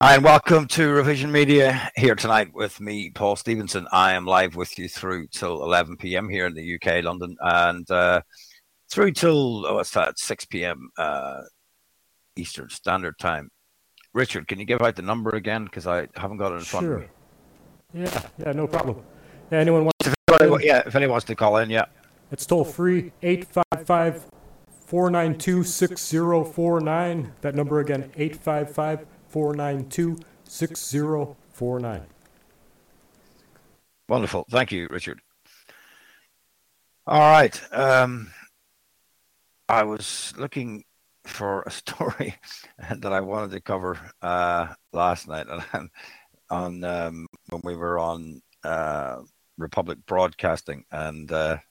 Hi, and welcome to Revision Media here tonight with me, Paul Stevenson. I am live with you through till 11 p.m. here in the UK, London, and through till, 6 p.m. Eastern Standard Time. Richard, can you give out the number again? Because I haven't got it in front of me. Yeah, no problem. Yeah, anyone wants if anyone wants to call in, yeah. It's toll free, 855-492-6049. That number again, 855-492-6049. Wonderful. Thank you, Richard. All right. I was looking for a story that I wanted to cover last night on when we were on Republic Broadcasting, and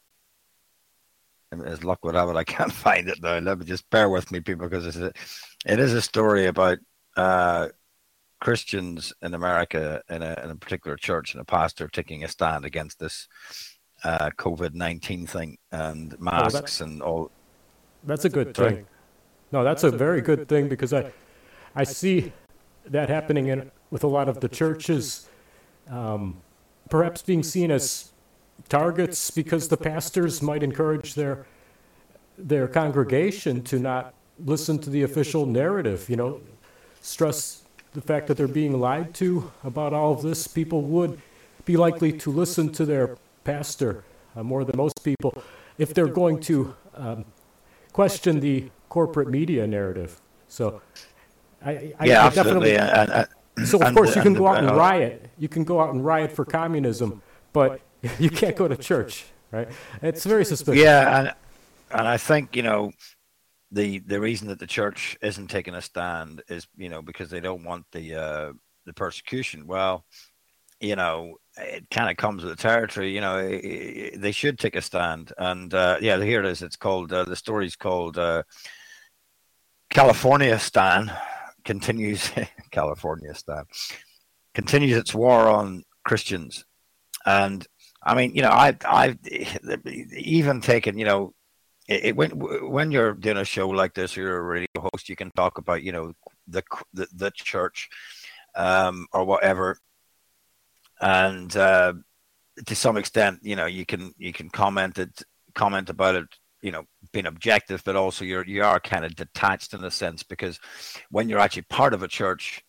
as luck would have it, I can't find it now. Let me just bear with me, people, because it is a story about Christians in America in a particular church and a pastor taking a stand against this COVID-19 thing and masks and all. That's a good thing. No, that's a very good thing, because I see that happening with a lot of the churches, perhaps being seen as targets because the pastors might encourage their congregation to not listen to the official narrative, stress the fact that they're being lied to about all of this. People would be likely to listen to their pastor more than most people if they're going to question the corporate media narrative. So I absolutely. So of course you can go out and riot. You can go out and riot for communism, but you can't go to church, right? It's very suspicious. Yeah, and I think the reason that the church isn't taking a stand is because they don't want the persecution. Well, it kind of comes with the territory. They should take a stand, and here it is. It's called the story's called California Stand continues. California Stand continues its war on Christians, and I mean, I've even taken, when you're doing a show like this, or you're a radio host, you can talk about, the church, or whatever, and to some extent, you can comment about it, being objective, but also you are kind of detached in a sense, because when you're actually part of a church,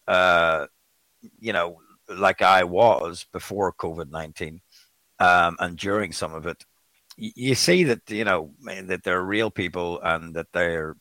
like I was before COVID-19. And during some of it, you see that that they're real people, and that they're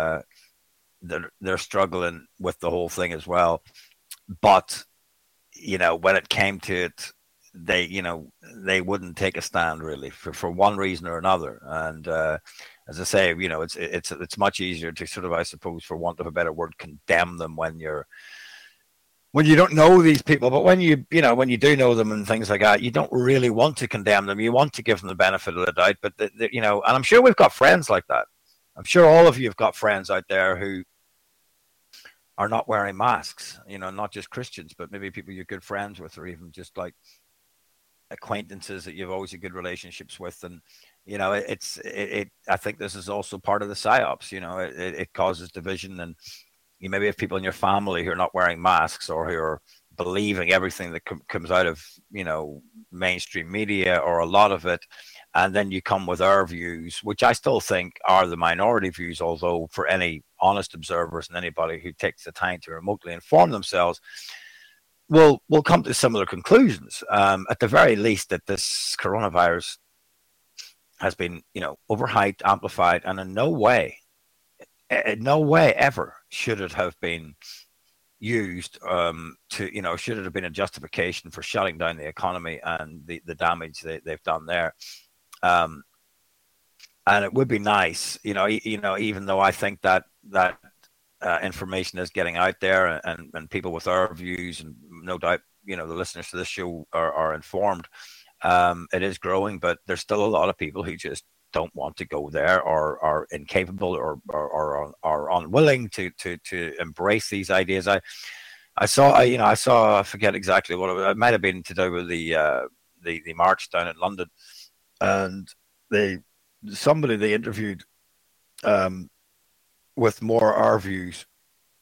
struggling with the whole thing as well. But when it came to it, they wouldn't take a stand really for one reason or another. And as I say, it's much easier to sort of, I suppose, for want of a better word, condemn them when you don't know these people. But when you do know them and things like that, you don't really want to condemn them. You want to give them the benefit of the doubt. But and I'm sure we've got friends like that. I'm sure all of you have got friends out there who are not wearing masks. Not just Christians, but maybe people you're good friends with, or even just like acquaintances that you've always had good relationships with. And I think this is also part of the psyops. It causes division, and you maybe have people in your family who are not wearing masks, or who are believing everything that comes out of mainstream media, or a lot of it, and then you come with our views, which I still think are the minority views, although for any honest observers and anybody who takes the time to remotely inform themselves will come to similar conclusions. At the very least, that this coronavirus has been overhyped, amplified, and in no way ever should it have been used should it have been a justification for shutting down the economy and the damage they've done there. And it would be nice, even though I think that information is getting out there, and people with our views, and no doubt the listeners to this show are informed. It is growing, but there's still a lot of people who just don't want to go there, or are incapable, or are unwilling to embrace these ideas. I saw, I forget exactly what it might have been to do with the march down in London, and somebody they interviewed with more our views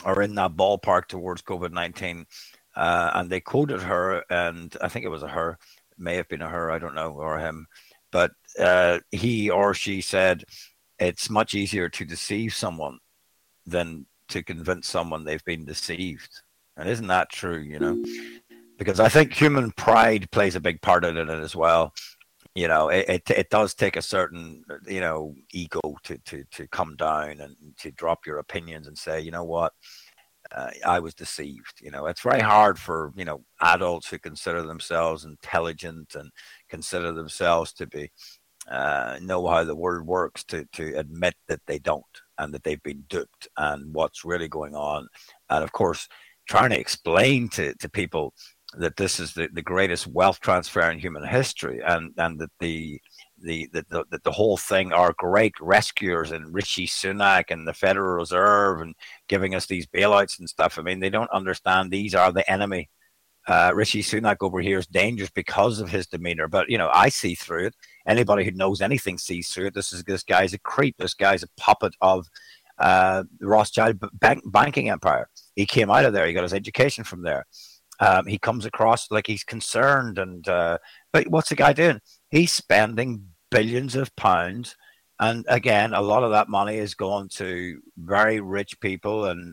are in that ballpark towards COVID-19. And they quoted her, and I think it was a her, it may have been a her, I don't know, or him, but he or she said it's much easier to deceive someone than to convince someone they've been deceived. And isn't that true, you know? Because I think human pride plays a big part in it as well. You know, it does take a certain, you know, ego to come down and to drop your opinions and say, you know what, I was deceived. You know, it's very hard for, you know, adults who consider themselves intelligent and consider themselves to be know how the world works to admit that they don't, and that they've been duped and what's really going on. And of course, trying to explain to people that this is the greatest wealth transfer in human history, and that the whole thing are great rescuers and Rishi Sunak and the Federal Reserve and giving us these bailouts and stuff. I mean, they don't understand these are the enemy. Rishi Sunak over here is dangerous because of his demeanor, but you know, I see through it. Anybody who knows anything sees through it. This guy's a creep. This guy's a puppet of the Rothschild banking empire. He came out of there. He got his education from there. He comes across like he's concerned, and but what's the guy doing? He's spending billions of pounds, and again, a lot of that money is going to very rich people and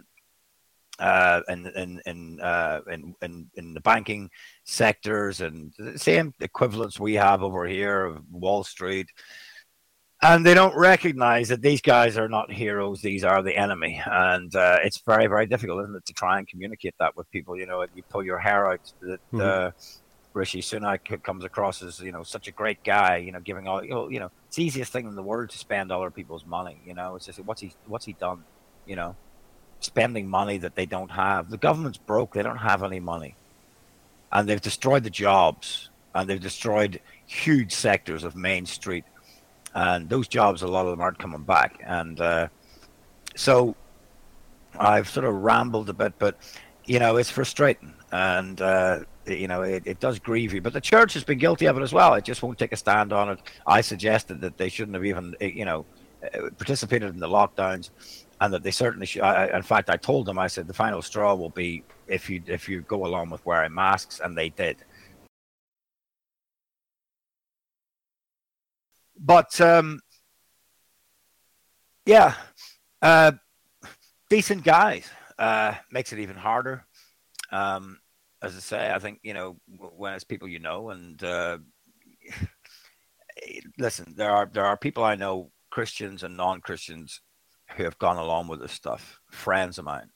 in the banking sectors, and the same equivalents we have over here of Wall Street. And they don't recognize that these guys are not heroes; these are the enemy. And it's very, very difficult, isn't it, to try and communicate that with people? You know, you pull your hair out that Rishi Sunak comes across as, you know, such a great guy. You know, giving all, you know, it's the easiest thing in the world to spend other people's money. You know, it's just what's he done? You know, spending money that they don't have. The government's broke; they don't have any money, and they've destroyed the jobs, and they've destroyed huge sectors of Main Street. And those jobs, a lot of them aren't coming back. And so I've sort of rambled a bit, but, you know, it's frustrating. And, you know, it does grieve you. But the church has been guilty of it as well. It just won't take a stand on it. I suggested that they shouldn't have even, you know, participated in the lockdowns, and that they certainly should. In fact, I told them, I said, the final straw will be if you go along with wearing masks, and they did. But yeah, decent guys makes it even harder. As I say, I think, you know, when it's people you know, and listen, there are people I know, Christians and non-Christians, who have gone along with this stuff. Friends of mine.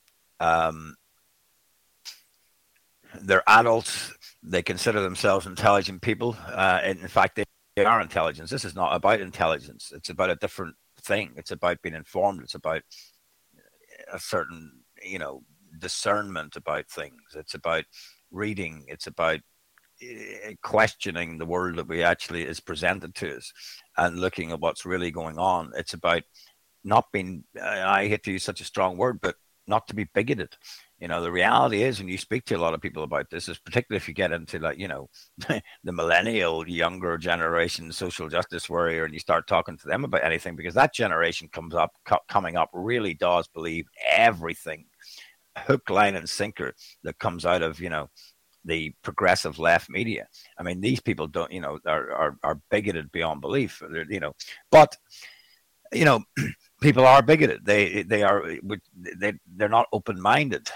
They're adults. They consider themselves intelligent people. In fact, they are intelligence. This is not about intelligence. It's about a different thing. It's about being informed. It's about a certain, you know, discernment about things. It's about reading. It's about questioning the world that we actually is presented to us, and looking at what's really going on. It's about not being, I hate to use such a strong word, but not to be bigoted. You know, the reality is, when you speak to a lot of people about this, is particularly if you get into, like, you know, the millennial, younger generation, social justice warrior, and you start talking to them about anything, because that generation coming up really does believe everything, hook, line, and sinker, that comes out of, you know, the progressive left media. I mean, these people don't, you know, are bigoted beyond belief. You know, but, you know, people are bigoted. They're not open-minded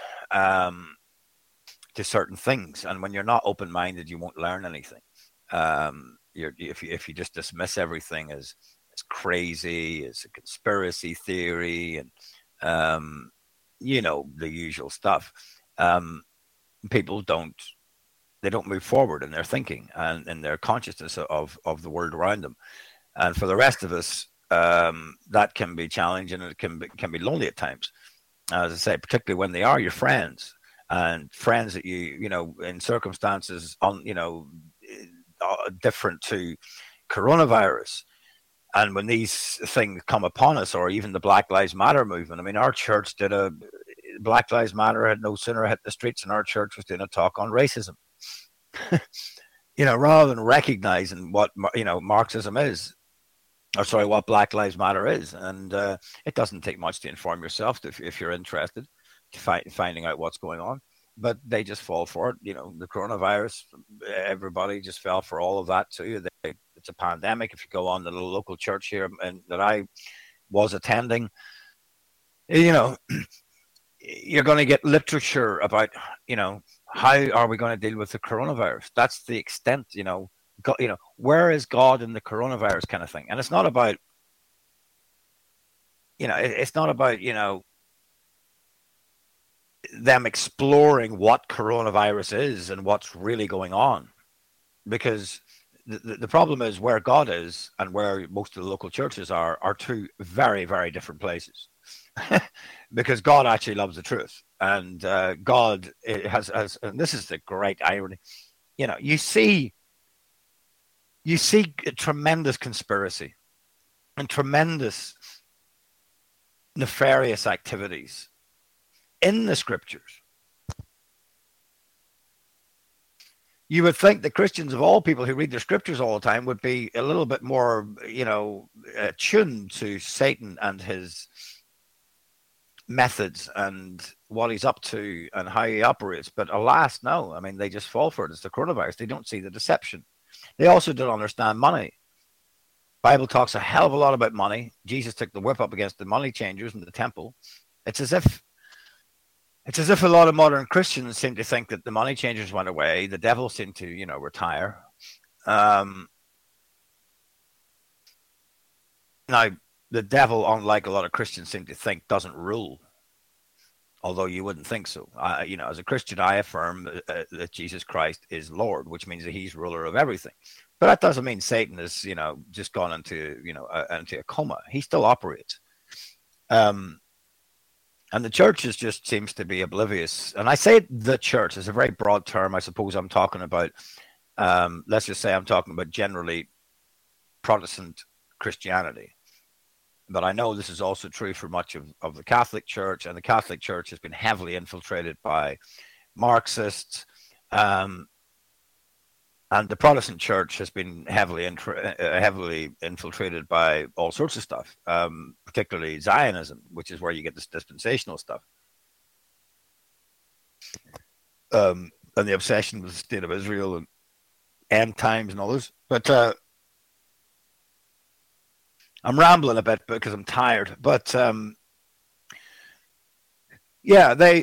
to certain things, and when you're not open-minded, you won't learn anything. If you just dismiss everything as crazy, as a conspiracy theory, and you know, the usual stuff, people don't move forward in their thinking and in their consciousness of the world around them. And for the rest of us, that can be challenging, and it can be lonely at times. As I say, particularly when they are your friends, and friends that you know, in circumstances you know, different to coronavirus. And when these things come upon us, or even the Black Lives Matter movement, I mean, our church did Black Lives Matter had no sooner hit the streets, and our church was doing a talk on racism. You know, rather than recognizing what, you know, Marxism is, or what Black Lives Matter is. And it doesn't take much to inform yourself if you're interested. finding out what's going on. But they just fall for it. The coronavirus, everybody just fell for all of that too. It's a pandemic. If you go on to the local church here and that I was attending, you're going to get literature about, how are we going to deal with the coronavirus? That's the extent, where is God in the coronavirus kind of thing? And it's not about, it's not about, them exploring what coronavirus is and what's really going on, because the problem is where God is and where most of the local churches are two very, very different places. Because God actually loves the truth, and God has, and this is the great irony. You see a tremendous conspiracy and tremendous nefarious activities in the scriptures. You would think that Christians, of all people who read the scriptures all the time, would be a little bit more, tuned to Satan and his methods and what he's up to and how he operates. But alas, no. I mean, they just fall for it. It's the coronavirus. They don't see the deception. They also don't understand money. Bible talks a hell of a lot about money. Jesus took the whip up against the money changers in the temple. It's as if a lot of modern Christians seem to think that the money changers went away. The devil seemed to, retire. Now, the devil, unlike a lot of Christians seem to think, doesn't rule. Although you wouldn't think so. As a Christian, I affirm that Jesus Christ is Lord, which means that he's ruler of everything. But that doesn't mean Satan is, just gone into, into a coma. He still operates. And the church just seems to be oblivious. And I say the church is a very broad term. I suppose I'm talking about, let's just say I'm talking about generally Protestant Christianity. But I know this is also true for much of the Catholic Church. And the Catholic Church has been heavily infiltrated by Marxists. And the Protestant Church has been heavily infiltrated by all sorts of stuff, particularly Zionism, which is where you get this dispensational stuff. And the obsession with the state of Israel and end times and all this. But I'm rambling a bit because I'm tired. But yeah, they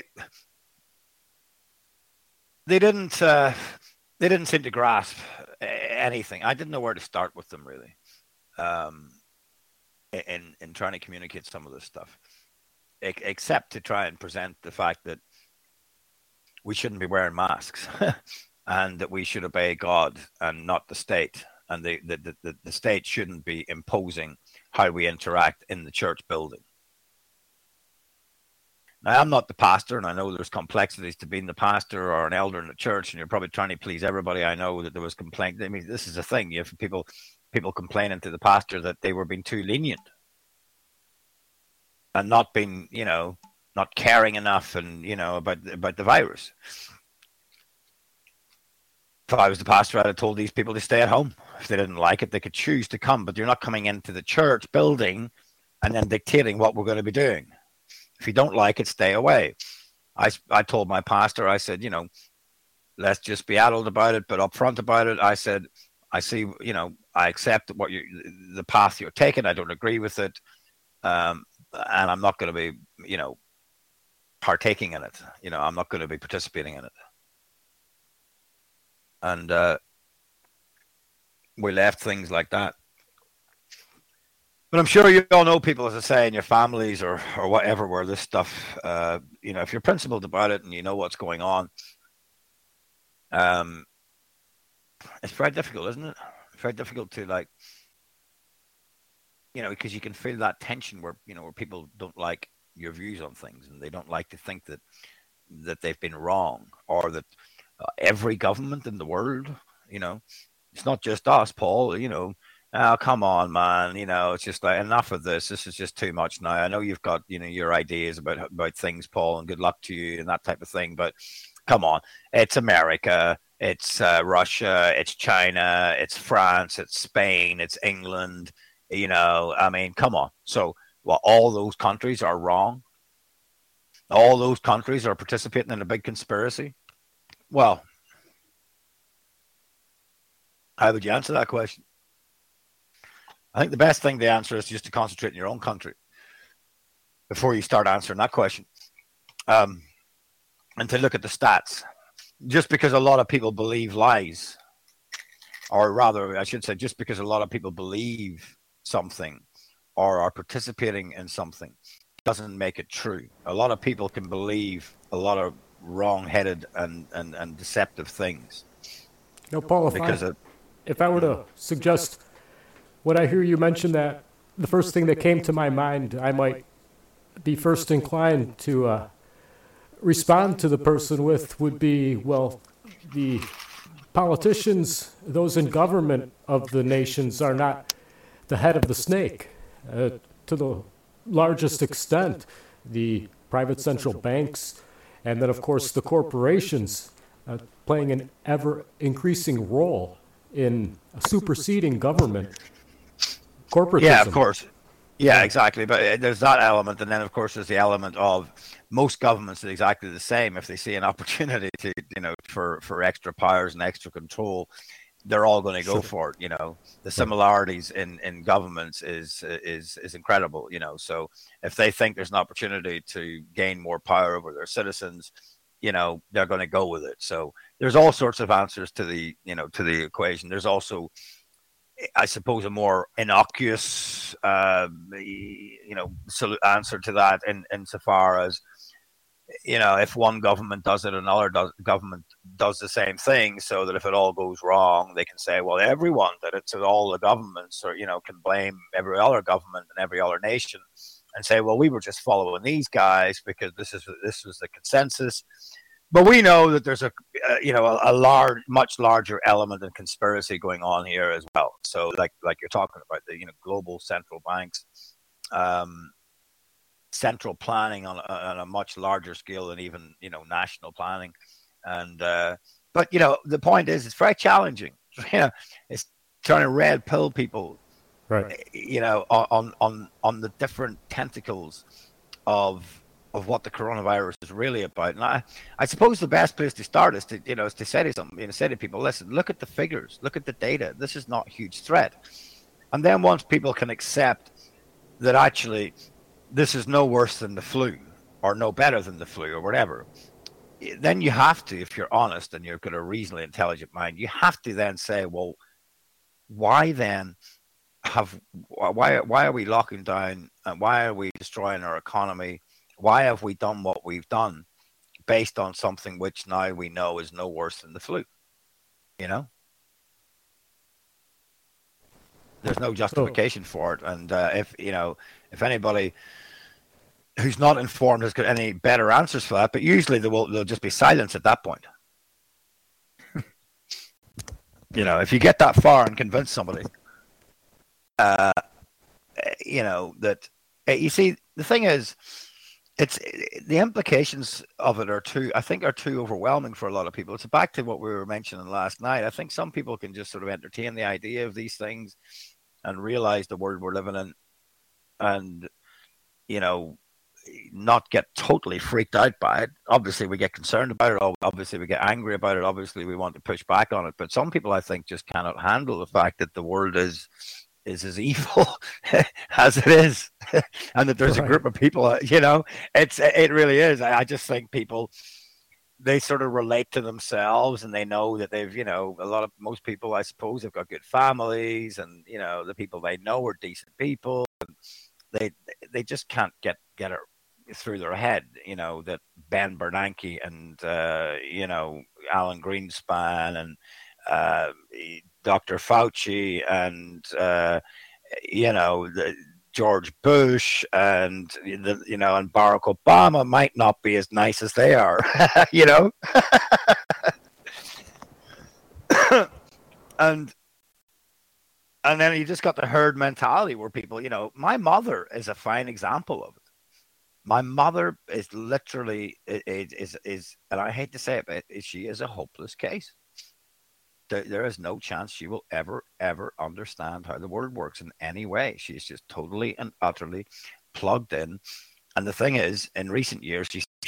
didn't seem to grasp anything. I didn't know where to start with them, really, in trying to communicate some of this stuff, except to try and present the fact that we shouldn't be wearing masks and that we should obey God and not the state. And the state shouldn't be imposing how we interact in the church building. Now, I'm not the pastor, and I know there's complexities to being the pastor or an elder in the church, and you're probably trying to please everybody. I know that there was complaint. I mean, this is a thing. You have people complaining to the pastor that they were being too lenient and not being, not caring enough and, about the virus. If I was the pastor, I'd have told these people to stay at home. If they didn't like it, they could choose to come, but you're not coming into the church building and then dictating what we're going to be doing. If you don't like it, stay away. I told my pastor, I said, let's just be adult about it, but upfront about it. I said, I see, I accept the path you're taking. I don't agree with it. And I'm not going to be, partaking in it. I'm not going to be participating in it. And we left things like that. But I'm sure you all know people, as I say, in your families or whatever, where this stuff, if you're principled about it and you know what's going on, it's very difficult, isn't it? It's very difficult to because you can feel that tension where people don't like your views on things and they don't like to think that they've been wrong, or that every government in the world, it's not just us, Paul, oh, come on, man. It's just like, enough of this. This is just too much now. I know you've got, your ideas about things, Paul, and good luck to you and that type of thing. But come on, it's America, it's Russia, it's China, it's France, it's Spain, it's England. I mean, come on. So, all those countries are wrong. all those countries are participating in a big conspiracy? Well, how would you answer that question? I think the best thing to answer is just to concentrate in your own country before you start answering that question. And to look at the stats. Just because a lot of people believe lies, or rather, I should say, just because a lot of people believe something or are participating in something doesn't make it true. A lot of people can believe a lot of wrong-headed and deceptive things. Paul, if I were to suggest, when I hear you mention that, the first thing that came to my mind, I might be first inclined to respond to the person with would be, well, the politicians, those in government of the nations, are not the head of the snake. To the largest extent, the private central banks, and then, of course, the corporations playing an ever-increasing role in superseding government. Corporatism. Yeah, of course. Yeah, exactly. But there's that element, and then of course there's the element of most governments are exactly the same. If they see an opportunity to, for extra powers and extra control, they're all going to go for it. The similarities in governments is incredible. So if they think there's an opportunity to gain more power over their citizens, they're going to go with it. So there's all sorts of answers to the equation. There's also, I suppose, a more innocuous, answer to that, insofar as, if one government does it, another government does the same thing, so that if it all goes wrong, they can say, well, everyone did it, so all the governments, or can blame every other government and every other nation, and say, well, we were just following these guys because this was the consensus. But we know that there's a much larger element of conspiracy going on here as well. So, like you're talking about, the global central banks, central planning on a much larger scale than even national planning, and but the point is, it's very challenging. It's trying to red pill people, right? On the different tentacles of what the coronavirus is really about. And I suppose the best place to start is to say to something, say to people, listen, look at the figures, look at the data. This is not a huge threat. And then once people can accept that actually this is no worse than the flu, or no better than the flu, or whatever, then you have to, if you're honest and you've got a reasonably intelligent mind, you have to then say, well, why are we locking down, and why are we destroying our economy? Why have we done what we've done based on something which now we know is no worse than the flu? There's no justification for it. And if anybody who's not informed has got any better answers for that, but usually they'll just be silence at that point. If you get that far and convince somebody, that you see, the thing is, it's the implications of it are too overwhelming for a lot of people. It's back to what we were mentioning last night. I think some people can just sort of entertain the idea of these things and realize the world we're living in, and not get totally freaked out by it. Obviously we get concerned about it, obviously we get angry about it, obviously we want to push back on it, but some people, I think, just cannot handle the fact that the world is as evil as it is, and that there's a group of people, it really is. I just think people, they sort of relate to themselves, and they know that they've, most people, I suppose, have got good families, and the people they know are decent people, and they just can't get it through their head, that Ben Bernanke and Alan Greenspan and Dr. Fauci and George Bush and and Barack Obama might not be as nice as they are, and then you just got the herd mentality where people, my mother is a fine example of it. My mother is literally is, and I hate to say it, but she is a hopeless case. There is no chance she will ever understand how the world works in any way. She's just totally and utterly plugged in. And the thing is, in recent years, she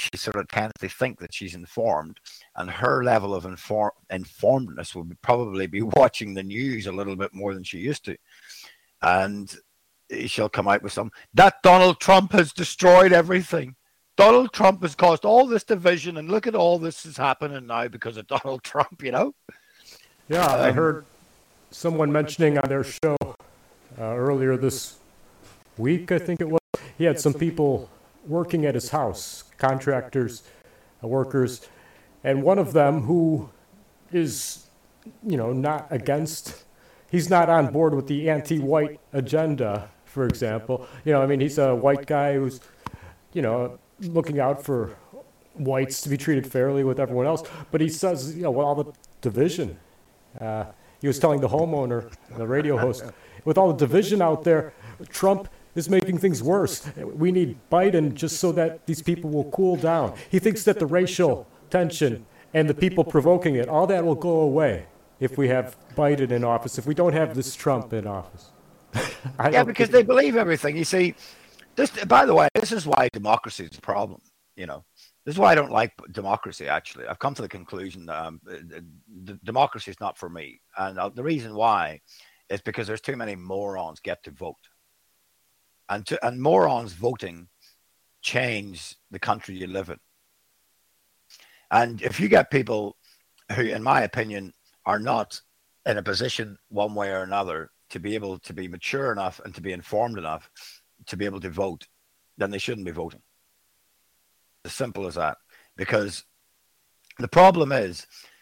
she sort of tends to think that she's informed, and her level of informedness will probably be watching the news a little bit more than she used to. And she'll come out with that Donald Trump has destroyed everything. Donald Trump has caused all this division, and look at all this is happening now because of Donald Trump, Yeah, I heard someone mentioning on their show earlier this week, I think it was, he had some people working at his house, contractors, workers, and one of them who is, not against, he's not on board with the anti-white agenda, for example. He's a white guy who's, looking out for whites to be treated fairly with everyone else. But he says, with all the division, he was telling the homeowner, the radio host, with all the division out there, Trump is making things worse. We need Biden just so that these people will cool down. He thinks that the racial tension and the people provoking it, all that will go away if we have Biden in office, if we don't have this Trump in office. Because they believe everything. You see, by the way, this is why democracy is a problem. This is why I don't like democracy, actually. I've come to the conclusion that democracy is not for me. And the reason why is because there's too many morons get to vote. And morons voting change the country you live in. And if you get people who, in my opinion, are not in a position one way or another to be able to be mature enough and to be informed enough to be able to vote, then they shouldn't be voting. As simple as that. Because the problem is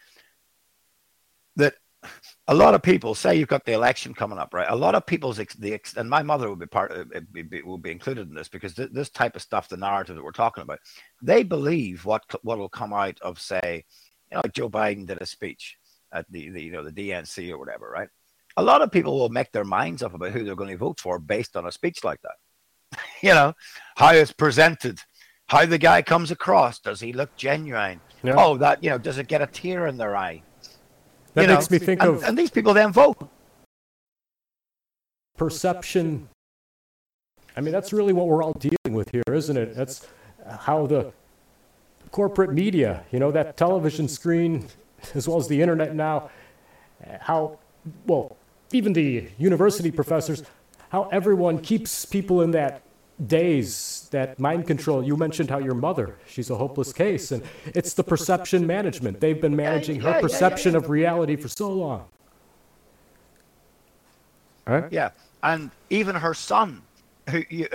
that a lot of people say you've got the election coming up, right? A lot of people's and my mother will be included in this, because this type of stuff, the narrative that we're talking about, they believe what will come out of, say, like Joe Biden did a speech at the DNC or whatever, right? A lot of people will make their minds up about who they're going to vote for based on a speech like that. How it's presented, how the guy comes across, does he look genuine? Yeah. Oh, that does it get a tear in their eye? That makes me think of... And these people then vote. Perception. That's really what we're all dealing with here, isn't it? That's how the corporate media, that television screen, as well as the internet now, even the university professors, how everyone keeps people in that daze, that mind control. You mentioned how your mother, she's a hopeless case, and it's the perception management. They've been managing her perception of reality for so long. Right? Yeah, and even her son, who you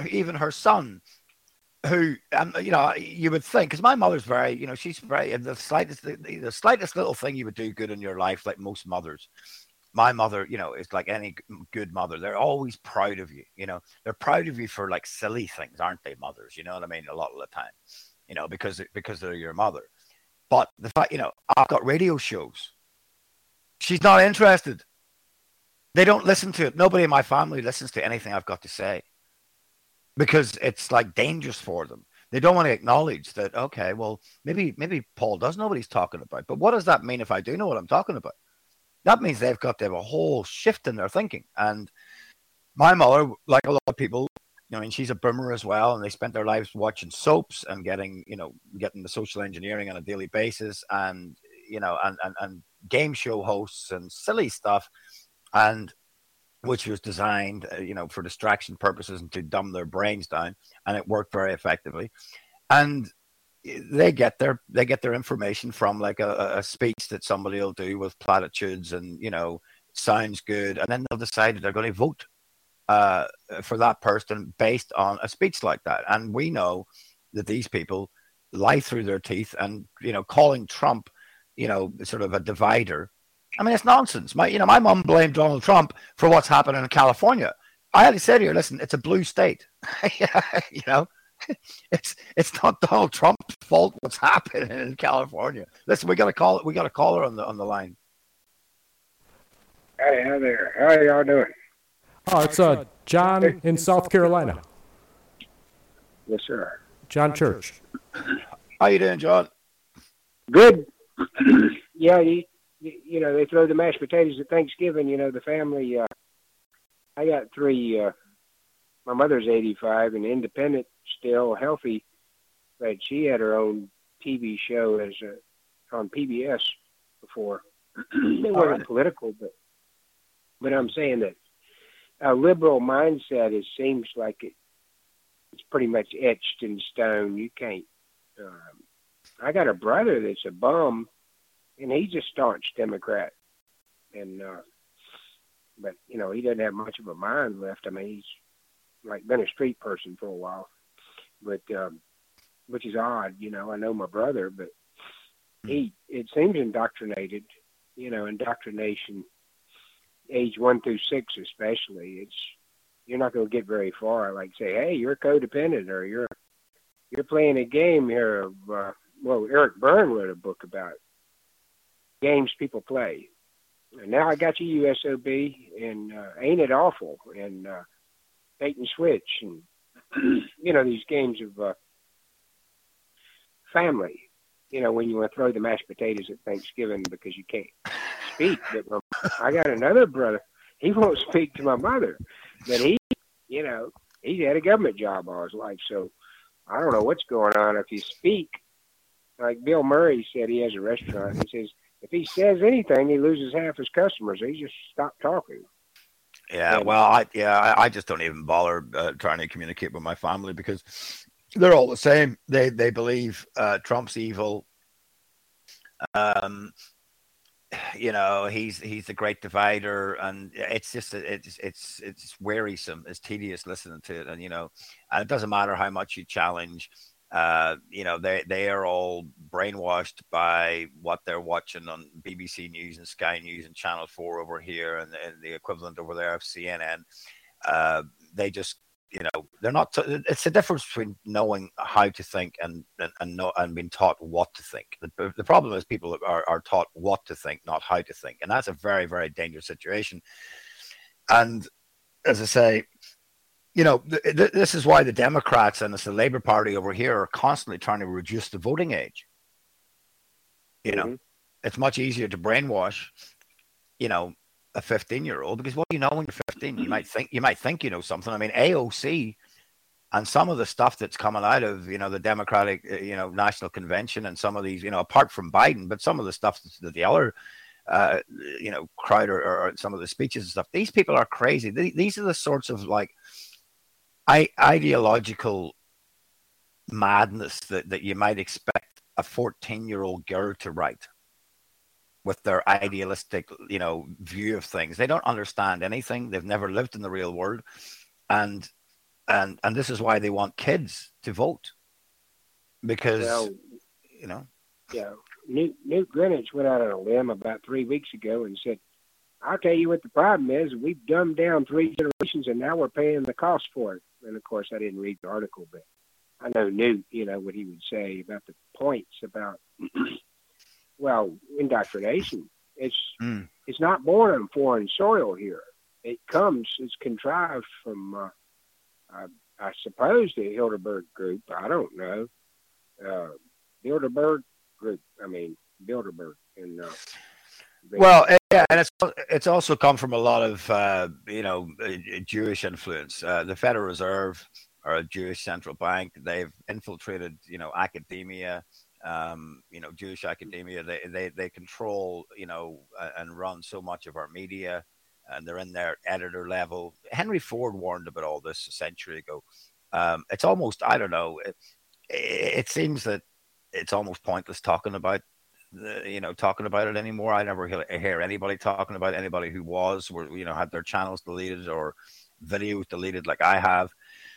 would think, because my mother's very, she's very, the slightest little thing you would do good in your life, like most mothers. My mother, is like any good mother. They're always proud of you. They're proud of you for like silly things, aren't they, mothers? You know what I mean? A lot of the time, because they're your mother. But the fact, I've got radio shows. She's not interested. They don't listen to it. Nobody in my family listens to anything I've got to say, because it's like dangerous for them. They don't want to acknowledge that, okay, well, maybe Paul does know what he's talking about. But what does that mean if I do know what I'm talking about? That means they've got to have a whole shift in their thinking. And my mother, like a lot of people, she's a boomer as well, and they spent their lives watching soaps and getting the social engineering on a daily basis, and and game show hosts and silly stuff, and which was designed, for distraction purposes and to dumb their brains down, and it worked very effectively. And they get their information from like a speech that somebody will do with platitudes and sounds good, and then they'll decide that they're going to vote for that person based on a speech like that. And we know that these people lie through their teeth, and calling Trump sort of a divider, it's nonsense. My mom blamed Donald Trump for what's happening in California. I had to say to her, listen, it's a blue state. It's not Donald Trump's fault what's happening in California. Listen, we got a caller on the line. Hey, hi there. How are y'all doing? Oh, it's John in South Carolina. Yes, sir. John Church. How you doing, John? Good. Yeah, they throw the mashed potatoes at Thanksgiving. The family. I got three. My mother's 85 and independent, still healthy. but she had her own TV show on PBS before. It wasn't political, but I'm saying that a liberal mindset seems like it's pretty much etched in stone. You can't. I got a brother that's a bum, and he's a staunch Democrat, and but you know he doesn't have much of a mind left. I mean, he's like been a street person for a while, but which is odd. You know, I know my brother, but it seems indoctrinated. You know, indoctrination, age 1 through 6 especially. You're not going to get very far. Like say, hey, you're codependent, or you're playing a game here of well, Eric Byrne wrote a book about games people play. And now I got you USOB, and Ain't It Awful, and Bait and Switch, and you know these games of family. You know, when you want to throw the mashed potatoes at Thanksgiving because you can't speak. But I got another brother. He won't speak to my mother, but you know, he's had a government job all his life. So I don't know what's going on. If you speak, like Bill Murray said, he has a restaurant. He says if he says anything, he loses half his customers. He just stopped talking. Yeah, well, I just don't even bother trying to communicate with my family because they're all the same. They believe Trump's evil. You know, he's the great divider, and it's just it's wearisome, it's tedious listening to it, and you know, and it doesn't matter how much you challenge. You know, they are all brainwashed by what they're watching on BBC News and Sky News and Channel 4 over here, and the equivalent over there of CNN. They just, you know, they're not. It's the difference between knowing how to think and being taught what to think. The problem is people are taught what to think, not how to think, and that's a very, very dangerous situation. And as I say, you know, this is why the Democrats and the Labour Party over here are constantly trying to reduce the voting age. You know, it's much easier to brainwash, you know, a 15-year-old because what do you know when you're 15? You might think you know something. I mean, AOC and some of the stuff that's coming out of, you know, the Democratic, you know, National Convention and some of these, you know, apart from Biden, but some of the stuff that the other you know, crowd or some of the speeches and stuff, these people are crazy. These are the sorts of like ideological madness that you might expect a 14-year-old girl to write with their idealistic, you know, view of things. They don't understand anything. They've never lived in the real world. And this is why they want kids to vote. Because, well, you know. Yeah. Newt Greenwich went out on a limb about 3 weeks ago and said, I'll tell you what the problem is. We've dumbed down 3 generations and now we're paying the cost for it. And of course, I didn't read the article, but I know Newt, you know, what he would say about the points about, well, indoctrination. It's not born on foreign soil here. It's contrived from, I suppose, the Bilderberg Group. I don't know. Bilderberg Group. I mean, Bilderberg. And, well, yeah, and it's also come from a lot of you know, Jewish influence. The Federal Reserve are a Jewish central bank. They've infiltrated, you know, academia, you know, Jewish academia. They control, you know, and run so much of our media, and they're in their editor level. Henry Ford warned about all this a century ago. It's almost, I don't know. It seems that it's almost pointless talking about it anymore. I never hear anybody talking about anybody who you know, had their channels deleted or videos deleted like I have.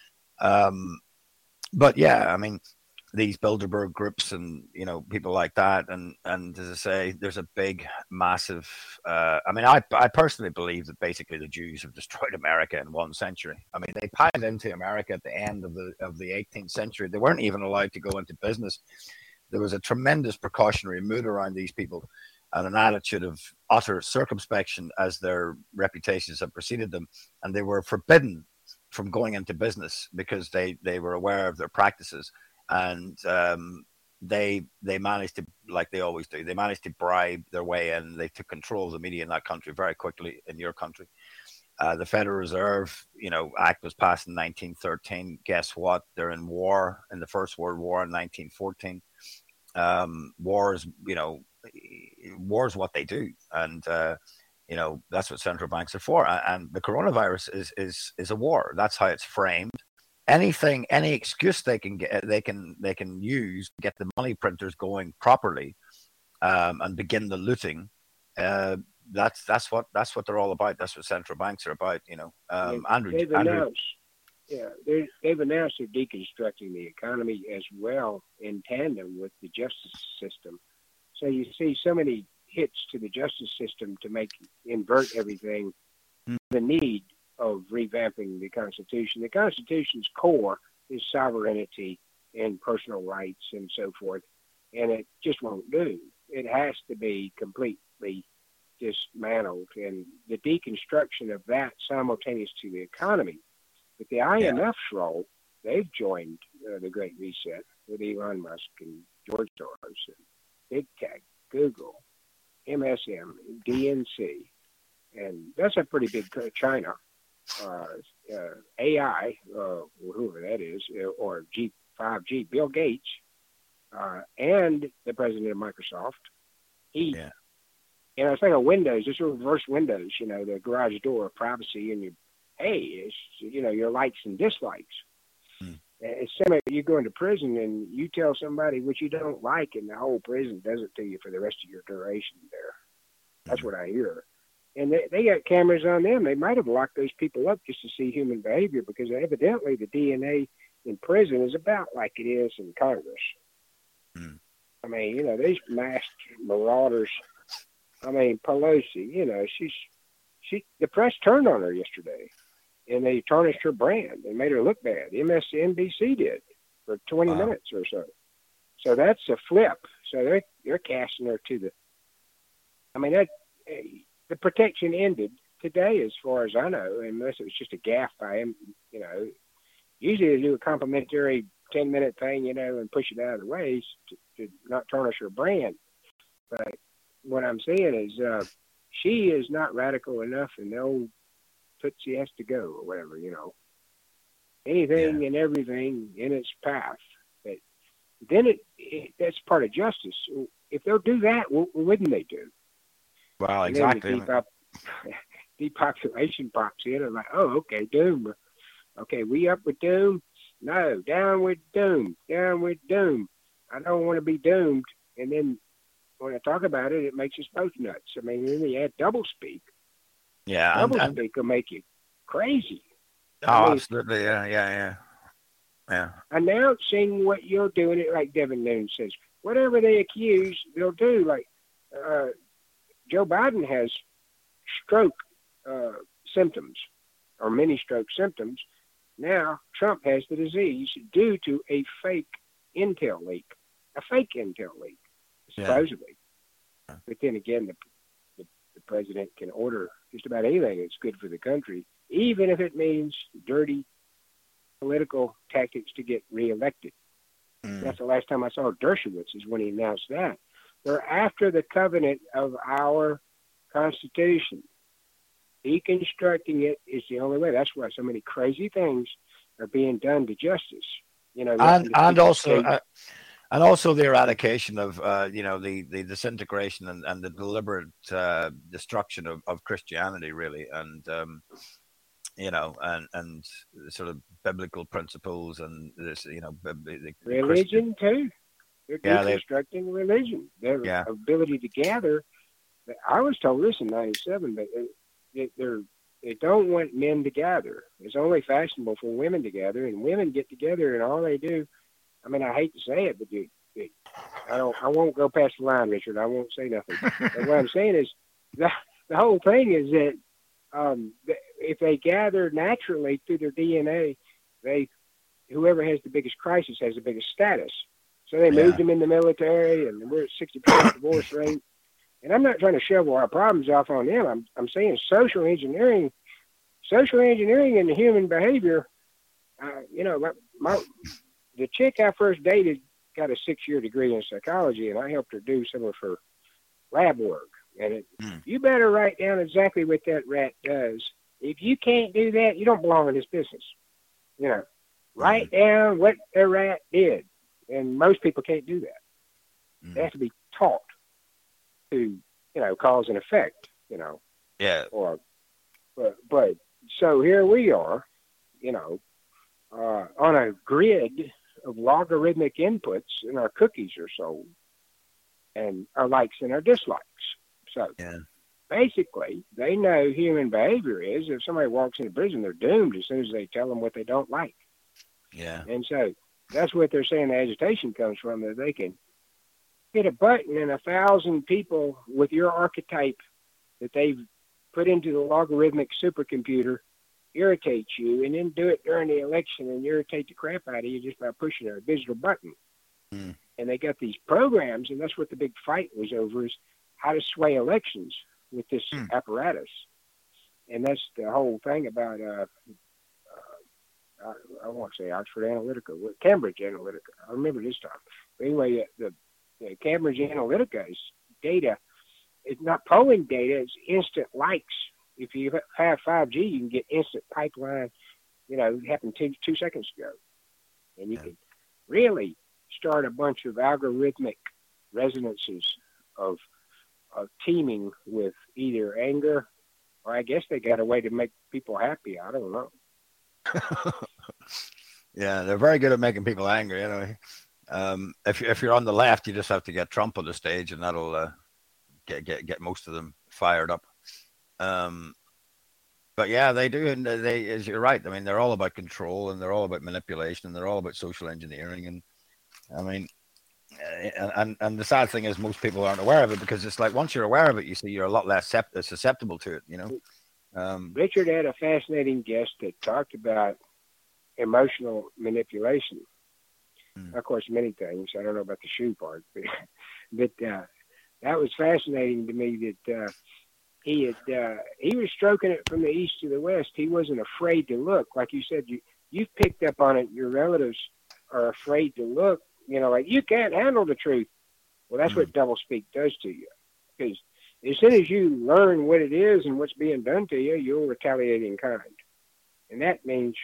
But yeah, I mean, these Bilderberg groups and, you know, people like that. And as I say, there's a big, massive, I mean, I personally believe that basically the Jews have destroyed America in 1 century. I mean, they piled into America at the end of the 18th century. They weren't even allowed to go into business. There was a tremendous precautionary mood around these people and an attitude of utter circumspection as their reputations had preceded them. And they were forbidden from going into business because they were aware of their practices. And they managed to, like they always do, they managed to bribe their way in. They took control of the media in that country very quickly, in your country. The Federal Reserve, Act was passed in 1913. Guess what? They're in war in the First World War in 1914. Wars, war's what they do, and that's what central banks are for. And the coronavirus is a war. That's how it's framed. Any excuse they can get, they can use to get the money printers going properly, and begin the looting. That's what they're all about. That's what central banks are about. They've announced they're deconstructing the economy as well in tandem with the justice system. So you see so many hits to the justice system to invert everything. The need of revamping the Constitution. The Constitution's core is sovereignty and personal rights and so forth, and it just won't do. It has to be completely dismantled, and the deconstruction of that simultaneous to the economy. But the IMF's role, they've joined the Great Reset with Elon Musk and George Soros and Big Tech, Google, MSM, DNC, and that's a pretty big China, AI, whoever that is, or 5G, Bill Gates, and the president of Microsoft. And I was thinking of Windows, just reverse Windows, the garage door of privacy, and it's, your likes and dislikes. It's similar, you go into prison and you tell somebody what you don't like, and the whole prison does it to you for the rest of your duration there. That's what I hear. And they got cameras on them. They might have locked those people up just to see human behavior, because evidently the DNA in prison is about like it is in Congress. I mean, these masked marauders. I mean, Pelosi, the press turned on her yesterday, and they tarnished her brand and made her look bad. MSNBC did for 20 minutes or so. So that's a flip. So they're casting her to the protection ended today, as far as I know, unless it was just a gaffe by him. Usually they do a complimentary 10-minute thing, and push it out of the way to not tarnish her brand. But what I'm saying is, she is not radical enough, and the old Tootsie has to go, or whatever, Anything and everything in its path. But then that's part of justice. If they'll do that, what wouldn't they do? Well, exactly. Depopulation pops in, and like, oh, okay, doom. Okay, we up with doom? No, down with doom. Down with doom. I don't want to be doomed. And then when I talk about it, it makes us both nuts. I mean, then you add doublespeak. Yeah. Doublespeak will make you crazy. Absolutely. Yeah. Announcing what you're doing, it like Devin Nunes says. Whatever they accuse, they'll do. Like Joe Biden has stroke symptoms, or mini stroke symptoms. Now Trump has the disease due to a fake intel leak, supposedly. Yeah. But then again, the president can order just about anything that's good for the country, even if it means dirty political tactics to get reelected. That's the last time I saw Dershowitz, is when he announced that. They're after the covenant of our Constitution. Deconstructing it is the only way. That's why so many crazy things are being done to justice. And also the eradication of the disintegration and the deliberate destruction of Christianity, really, and and sort of biblical principles and this, the religion too. They're deconstructing religion. Their ability to gather. I was told this in '97, but they don't want men to gather. It's only fashionable for women to gather, and women get together, and all they do. I mean, I hate to say it, but I won't go past the line, Richard. I won't say nothing. But what I'm saying is, the whole thing is that if they gather naturally through their DNA, whoever has the biggest crisis has the biggest status. So they moved them in the military, and we're at 60% divorce rate. And I'm not trying to shovel our problems off on them. I'm saying social engineering and human behavior. The chick I first dated got a 6-year degree in psychology, and I helped her do some of her lab work. And you better write down exactly what that rat does if you can't do that, you don't belong in this business. You know, write down what a rat did. And most people can't do that. They have to be taught to, you know, cause and effect, you know. Yeah. But so here we are, you know, on a grid of logarithmic inputs, and our cookies are sold, and our likes and our dislikes. So basically, they know human behavior is if somebody walks into prison, they're doomed as soon as they tell them what they don't like. Yeah. And so that's what they're saying the agitation comes from, that they can hit a button and 1,000 people with your archetype that they've put into the logarithmic supercomputer irritate you, and then do it during the election and irritate the crap out of you just by pushing a digital button. And they got these programs, and that's what the big fight was over, is how to sway elections with this apparatus. And that's the whole thing about, I won't say Oxford Analytica, Cambridge Analytica. I remember this time. But anyway, the Cambridge Analytica's data, it's not polling data, it's instant likes. If you have 5G, you can get instant pipeline, you know, it happened 2 seconds ago. And you can really start a bunch of algorithmic resonances of teaming with either anger, or I guess they got a way to make people happy. I don't know. Yeah, they're very good at making people angry. You know, if you're on the left, you just have to get Trump on the stage, and that'll get most of them fired up. But yeah, they do, and they, as you're right. I mean, they're all about control, and they're all about manipulation, and they're all about social engineering. And I mean, and the sad thing is, most people aren't aware of it, because it's like once you're aware of it, you see you're a lot less susceptible to it. You know. Richard had a fascinating guest that talked about emotional manipulation. Of course, many things. I don't know about the shoe part, but that was fascinating to me. That he was stroking it from the east to the west. He wasn't afraid to look. Like you said, you've picked up on it. Your relatives are afraid to look. You know, like, you can't handle the truth. Well, that's what doublespeak does to you. Because as soon as you learn what it is and what's being done to you, you'll retaliate in kind. And that means,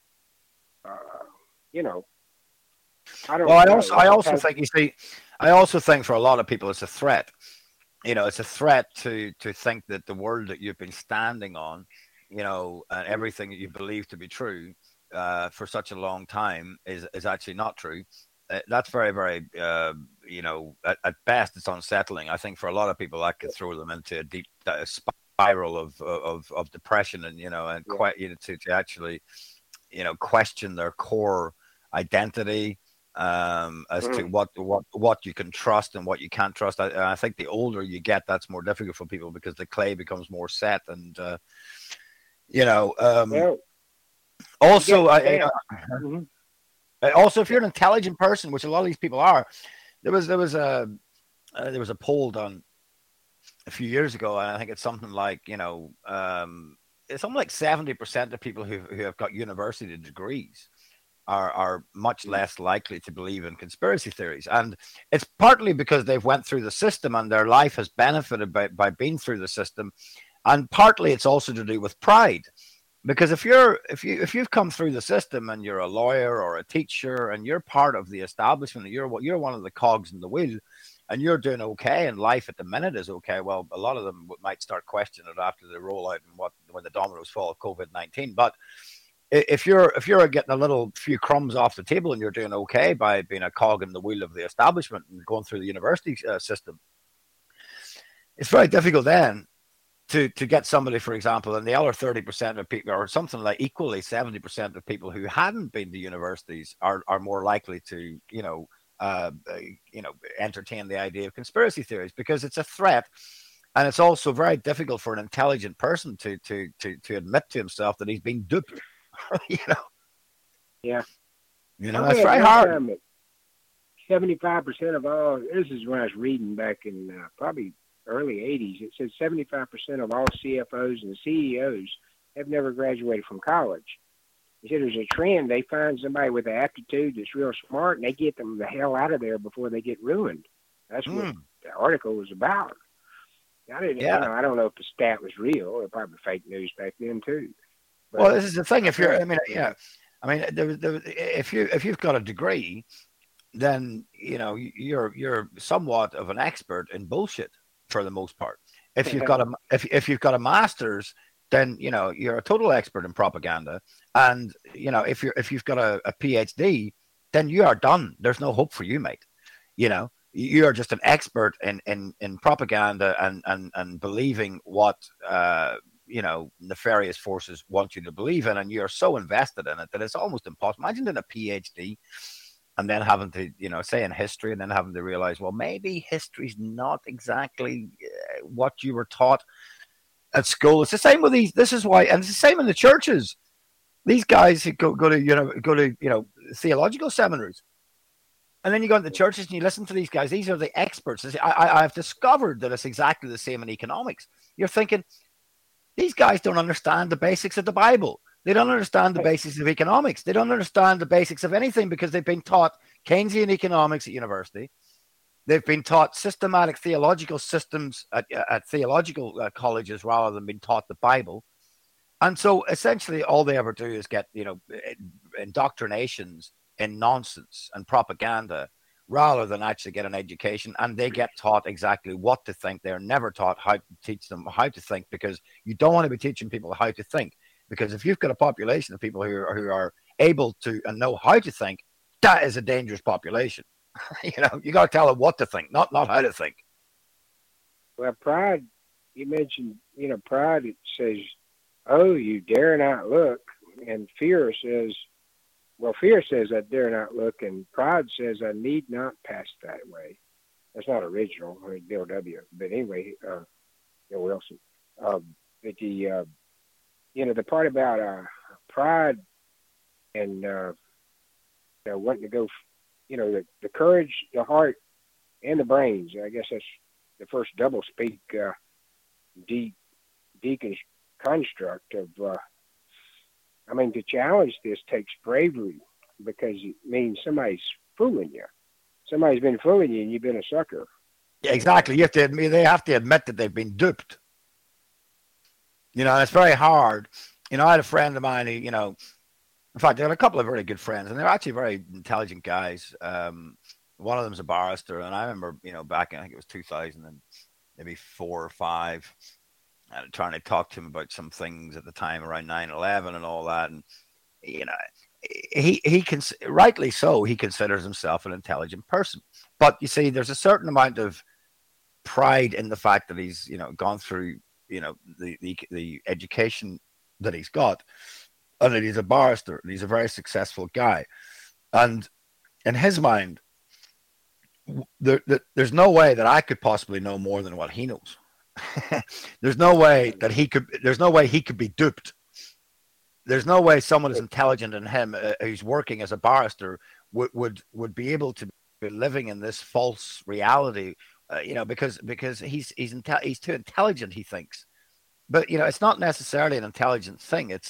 you know, I don't know. I also think, you see, I also think for a lot of people it's a threat. You know, it's a threat to think that the world that you've been standing on, you know, and everything that you believe to be true for such a long time is actually not true. That's very, very, you know, at best it's unsettling. I think for a lot of people that could throw them into a deep spiral of depression, and, you know, and you know, to actually, you know, question their core identity as to what you can trust and what you can't trust. I think the older you get, that's more difficult for people, because the clay becomes more set. And you know, also also, if you're an intelligent person, which a lot of these people are, there was a poll done a few years ago, and I think it's something like, you know, it's something like 70% of people who have got university degrees are much less likely to believe in conspiracy theories. And it's partly because they've went through the system and their life has benefited by being through the system, and partly it's also to do with pride. Because if you've come through the system and you're a lawyer or a teacher and you're part of the establishment, you're one of the cogs in the wheel, and you're doing okay, and life at the minute is okay, well, a lot of them might start questioning it after they roll out and when the dominoes fall of COVID-19. But if you're getting a little few crumbs off the table and you're doing okay by being a cog in the wheel of the establishment and going through the university system, it's very difficult then to get somebody, for example, and the other 30% of people, or something like equally 70% of people who hadn't been to universities are more likely to, you know, entertain the idea of conspiracy theories, because it's a threat. And it's also very difficult for an intelligent person to admit to himself that he's been duped. You know? Yeah. You know, that's very hard. 75% of all, this is when I was reading back in probably early 80s, it said 75% of all CFOs and CEOs have never graduated from college. He said there's a trend. They find somebody with an aptitude that's real smart, and they get them the hell out of there before they get ruined. That's what the article was about. I didn't, Yeah. I don't know if the stat was real. It probably fake news back then too. But Well, this is the thing. If you're, I mean, yeah, I mean, if you've got a degree, then you're somewhat of an expert in bullshit for the most part. If you've got a master's, then you're a total expert in propaganda. And if you've got a PhD, then you are done. There's no hope for you, mate. You are just an expert in propaganda and believing what nefarious forces want you to believe in, and you're so invested in it that it's almost impossible. Imagine doing a PhD and then having to, say in history, and then having to realize, well, maybe history's not exactly what you were taught at school. It's the same with these. This is why, and it's the same in the churches. These guys who go to theological seminaries, and then you go into the churches and you listen to these guys. These are the experts. I've discovered that it's exactly the same in economics. You're thinking, these guys don't understand the basics of the Bible. They don't understand the basics of economics. They don't understand the basics of anything because they've been taught Keynesian economics at university. They've been taught systematic theological systems at theological colleges rather than being taught the Bible. And so essentially all they ever do is get, indoctrinations in nonsense and propaganda rather than actually get an education. And they get taught exactly what to think. They're never taught how to teach them how to think, because you don't want to be teaching people how to think. Because if you've got a population of people who are able to and know how to think, that is a dangerous population. You got to tell them what to think, not how to think. Well, pride, you mentioned, pride, it says, oh, you dare not look. And fear says, I dare not look. And pride says, I need not pass that way. That's not original. I mean, Bill W. But anyway, Bill Wilson. But the part about pride and wanting to go, the courage, the heart, and the brains. I guess that's the first double speak construct of. To challenge this takes bravery, because it means somebody's fooling you. Somebody's been fooling you, and you've been a sucker. Yeah, exactly. They have to admit that they've been duped. It's very hard. I had a friend of mine who, in fact, I had a couple of very good friends, and they're actually very intelligent guys. One of them's a barrister, and I remember, back in, I think it was 2000 and maybe 4 or 5, trying to talk to him about some things at the time around 9/11 and all that. And, he rightly so, he considers himself an intelligent person. But you see, there's a certain amount of pride in the fact that he's, gone through, the education that he's got, and that he's a barrister, and he's a very successful guy. And in his mind, there's no way that I could possibly know more than what he knows. There's no way he could be duped. There's no way someone as intelligent as him, who's working as a barrister, would be able to be living in this false reality, because he's too intelligent, he thinks. But it's not necessarily an intelligent thing. It's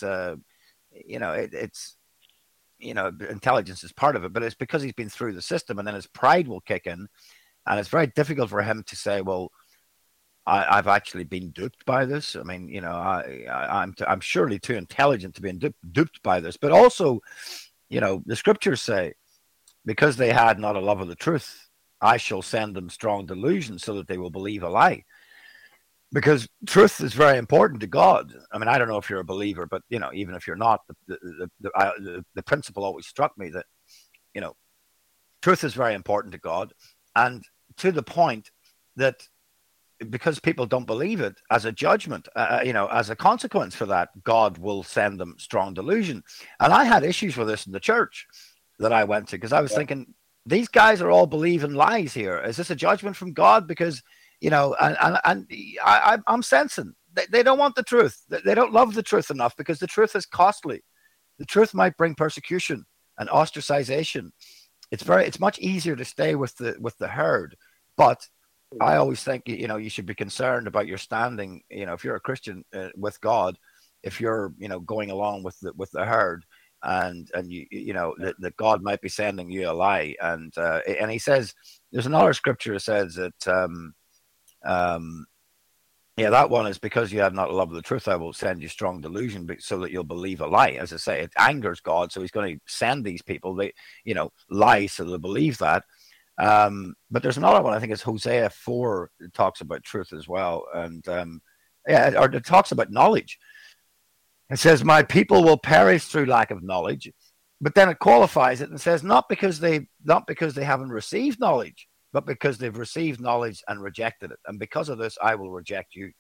intelligence is part of it, but it's because he's been through the system, and then his pride will kick in, and it's very difficult for him to say, well, I've actually been duped by this. I mean, I'm surely too intelligent to be duped by this. But also, the scriptures say, because they had not a love of the truth, I shall send them strong delusion so that they will believe a lie. Because truth is very important to God. I mean, I don't know if you're a believer, but even if you're not, the principle always struck me that truth is very important to God, and to the point that, because people don't believe it, as a judgment, as a consequence for that, God will send them strong delusion. And I had issues with this in the church that I went to, because I was thinking, these guys are all believing lies here. Is this a judgment from God? Because, I'm sensing they don't want the truth. They don't love the truth enough, because the truth is costly. The truth might bring persecution and ostracization. It's much easier to stay with the herd, but I always think, you should be concerned about your standing, if you're a Christian with God, if you're, going along with the herd, and that God might be sending you a lie. And he says, there's another scripture that says that, Yeah, that one is because you have not love of the truth, I will send you strong delusion so that you'll believe a lie. As I say, it angers God, so he's going to send these people, lie so they'll believe that. But there's another one, I think it's Hosea 4, that talks about truth as well. And or it talks about knowledge. It says, my people will perish through lack of knowledge. But then it qualifies it and says, not because they haven't received knowledge, but because they've received knowledge and rejected it. And because of this, I will reject you.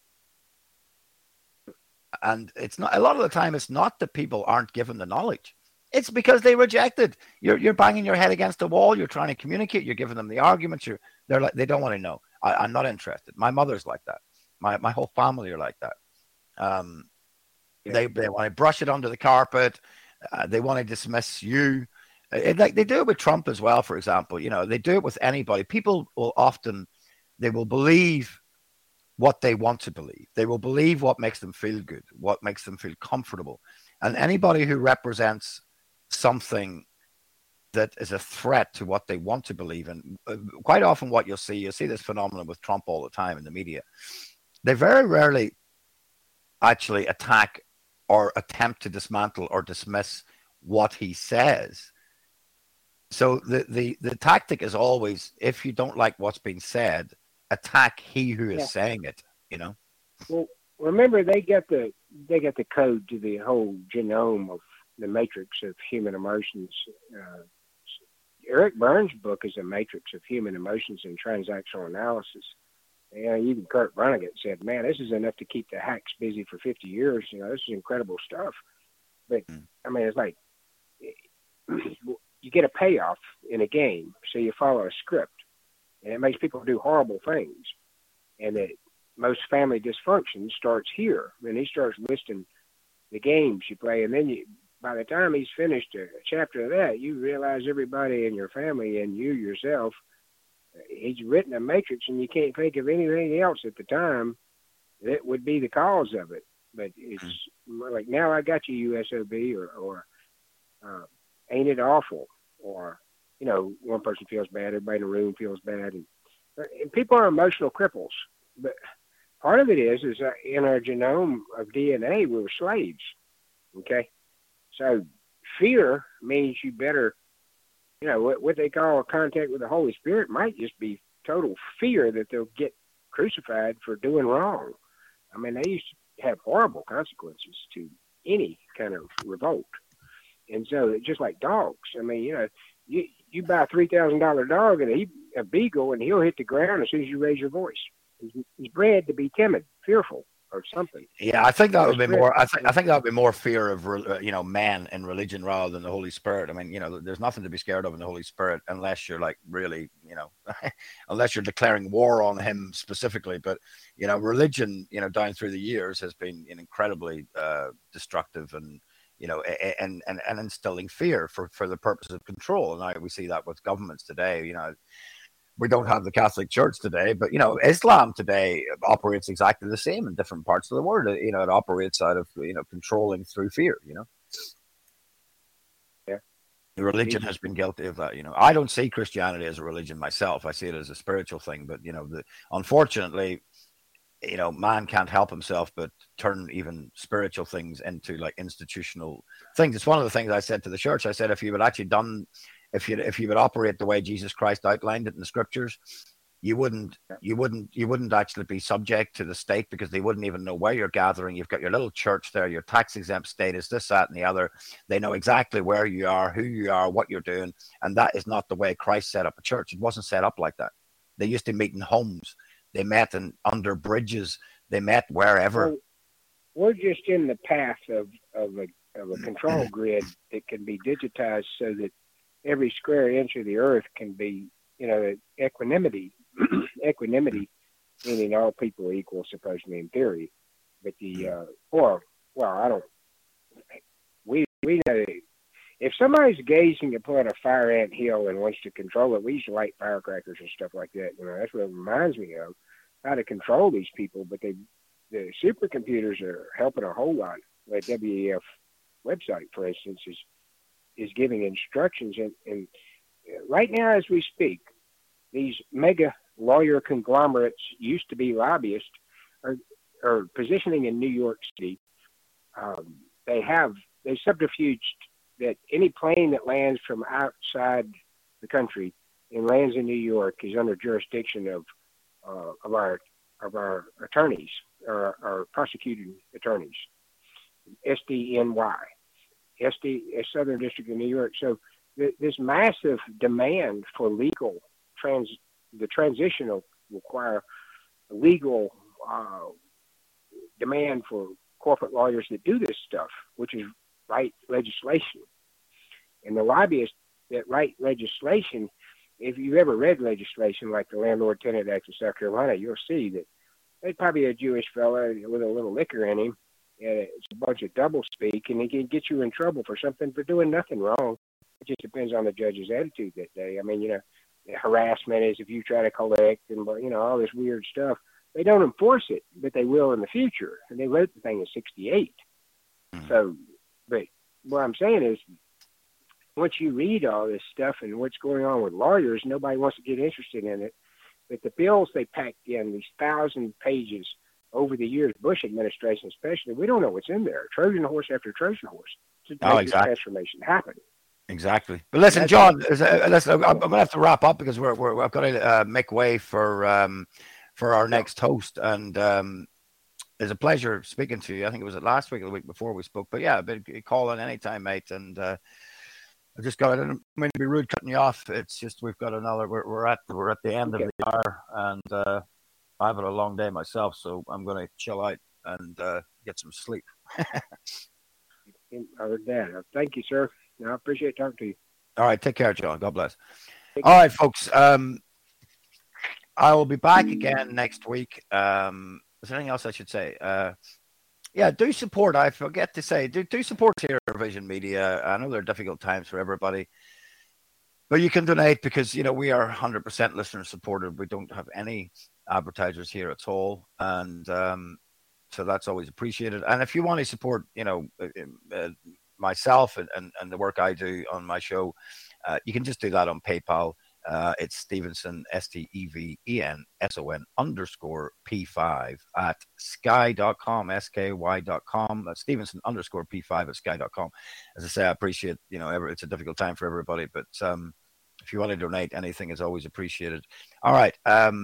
And it's not, a lot of the time, it's not that people aren't given the knowledge. It's because they reject it. You're banging your head against the wall. You're trying to communicate. You're giving them the arguments. They're like, they don't want to know. I'm not interested. My mother's like that. My whole family are like that. They want to brush it under the carpet. They want to dismiss you. Like they do it with Trump as well, for example. They do it with anybody. People will often, they will believe what they want to believe. They will believe what makes them feel good, what makes them feel comfortable. And anybody who represents something that is a threat to what they want to believe in, quite often what you'll see this phenomenon with Trump all the time in the media. They very rarely actually attack or attempt to dismantle or dismiss what he says. So the tactic is always, if you don't like what's being said, attack he who is saying it. Well, remember they got the code to the whole genome of the matrix of human emotions. Eric Burns' book is a matrix of human emotions and transactional analysis. Even Kurt Vonnegut said, man, this is enough to keep the hacks busy for 50 years. This is incredible stuff. But, I mean, it's like you get a payoff in a game, so you follow a script. And it makes people do horrible things. And that most family dysfunction starts here. And he starts listing the games you play. And then by the time he's finished a chapter of that, you realize everybody in your family and you yourself, he's written a matrix, and you can't think of anything else at the time that would be the cause of it. But it's like, now I got you, USOB, or ain't it awful? Or, one person feels bad, everybody in the room feels bad. And people are emotional cripples. But part of it is in our genome of DNA, we were slaves. Okay? So fear means you better, what they call contact with the Holy Spirit might just be total fear that they'll get crucified for doing wrong. I mean, they used to have horrible consequences to any kind of revolt. And so just like dogs, I mean, you buy a $3,000 dog and a beagle, and he'll hit the ground as soon as you raise your voice. He's bred to be timid, fearful, or something. Yeah, I think that would be more. I think that would be more fear of man in religion rather than the Holy Spirit. I mean, there's nothing to be scared of in the Holy Spirit unless you're like really, unless you're declaring war on him specifically. But religion, down through the years has been incredibly destructive and and instilling fear for the purpose of control. And we see that with governments today. We don't have the Catholic Church today, but Islam today operates exactly the same in different parts of the world. It operates out of controlling through fear. Yeah, the religion has been guilty of that. I don't see Christianity as a religion myself. I see it as a spiritual thing. But unfortunately, man can't help himself but turn even spiritual things into like institutional things. It's one of the things I said to the church. I said, if you would actually if you would operate the way Jesus Christ outlined it in the scriptures, you wouldn't actually be subject to the state, because they wouldn't even know where you're gathering. You've got your little church there, your tax exempt status, this, that, and the other. They know exactly where you are, who you are, what you're doing. And that is not the way Christ set up a church. It wasn't set up like that. They used to meet in homes. They met under bridges. They met wherever. We're just in the path of a control grid that can be digitized so that every square inch of the earth can be, equanimity. Equanimity, meaning all people are equal, supposedly in theory. But we know if somebody's gazing upon a fire ant hill and wants to control it, we used to light firecrackers and stuff like that. That's what it reminds me of, how to control these people. But the supercomputers are helping a whole lot. The WEF website, for instance, is giving instructions. And right now, as we speak, these mega lawyer conglomerates, used to be lobbyists, or positioning in New York City, they subterfuged that any plane that lands from outside the country and lands in New York is under jurisdiction of our attorneys, our prosecuting attorneys, SDNY, Southern District of New York. So this massive demand for legal the transitional require legal demand for corporate lawyers that do this stuff, which is write legislation. And the lobbyists that write legislation, if you've ever read legislation like the Landlord Tenant Act of South Carolina, you'll see that there's probably a Jewish fella with a little liquor in him, and it's a bunch of doublespeak, and he can get you in trouble for something for doing nothing wrong. It just depends on the judge's attitude that day. I mean, harassment is if you try to collect and, all this weird stuff. They don't enforce it, but they will in the future. And they wrote the thing in 1968. So, but what I'm saying is, once you read all this stuff and what's going on with lawyers, nobody wants to get interested in it. But the bills they packed in, these 1,000 pages over the years, Bush administration especially, we don't know what's in there. Trojan horse after Trojan horse to make this transformation happen. Exactly. But listen, John, I'm going to have to wrap up because I've got to make way for our next host. And it's a pleasure speaking to you. I think it was last week or the week before we spoke. But yeah, call in anytime, mate. And I just got, I didn't mean to be rude cutting you off. It's just we've got another, we're at the end of the hour. And I've had a long day myself, so I'm going to chill out and get some sleep. I heard that. Thank you, sir. I appreciate talking to you. All right. Take care, John. God bless. All right, folks. I will be back again next week. Is there anything else I should say? Yeah, do support. I forget to say, do support Clear Vision Media. I know they're difficult times for everybody, but you can donate because, we are 100% listener supported. We don't have any advertisers here at all. And so that's always appreciated. And if you want to support, myself and the work I do on my show, you can just do that on PayPal. It's Stevenson, STEVENSON _P5 at sky.com, SKY.com. That's Stevenson _P5 at sky.com. As I say, I appreciate, it's a difficult time for everybody, but if you want to donate, anything is always appreciated. All right.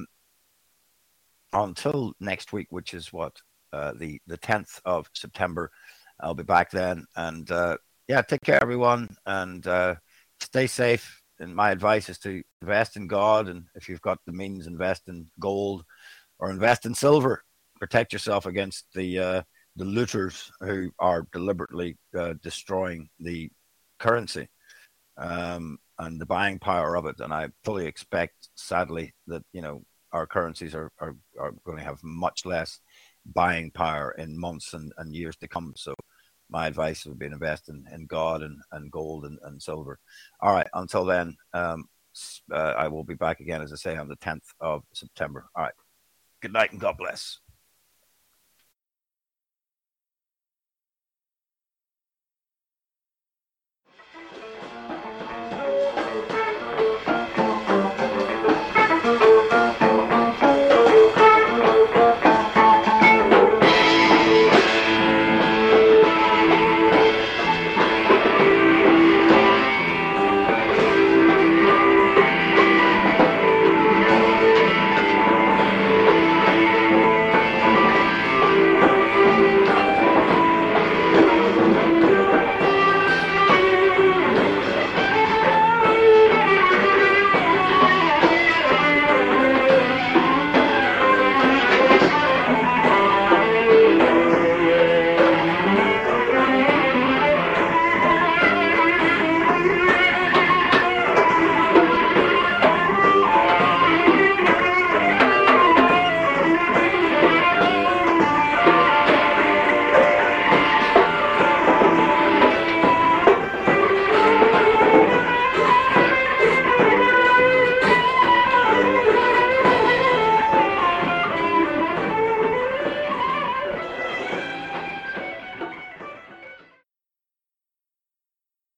Until next week, which is the 10th of September, I'll be back then. And take care, everyone, and stay safe. And my advice is to invest in God. And if you've got the means, invest in gold or invest in silver. Protect yourself against the looters who are deliberately destroying the currency and the buying power of it. And I fully expect, sadly, that, our currencies are going to have much less buying power in months and years to come. So my advice would be to invest in God and gold and silver. All right. Until then, I will be back again, as I say, on the 10th of September. All right. Good night and God bless.